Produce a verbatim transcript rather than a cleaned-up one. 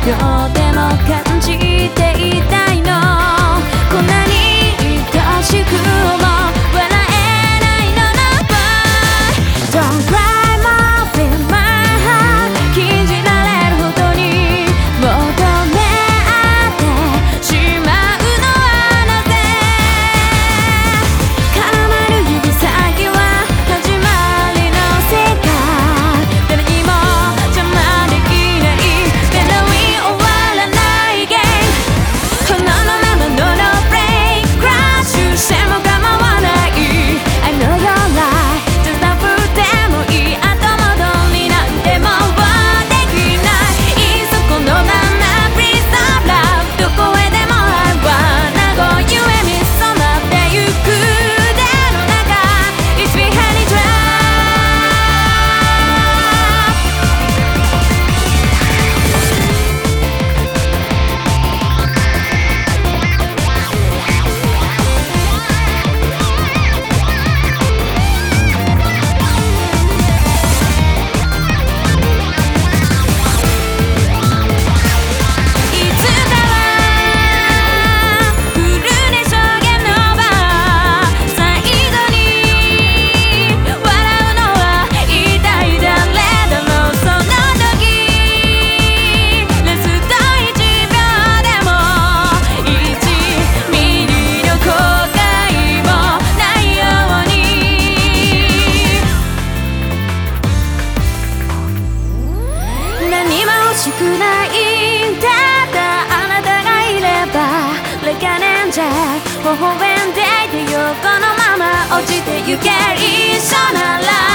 秒でも感じていたいの。こんなに愛しくも笑えないのな。 Don't cry my feel my heart 禁じられるほどに求め合ってしまうのはなぜ。絡まる指先は始まりの世界、誰にも邪魔できないメロディー終わらないゲーム。このままの No break crash しても構わない。 I know you're right じゃなくてもいい、後戻りなんてもうできない。いっそこのまま Please stop love どこへでも I wanna go 夢に染まってゆく腕の中 It's behind the trap。 いつかは来るでしょうゲームオーバー。最後に笑うのは一体誰だろう。その時ラストいちびょうでもいちミリの後悔もないように。何も欲しくない、ただあなたがいれば。レカネンジェ微笑んでいてよ、このまま落ちてゆけ。一緒なら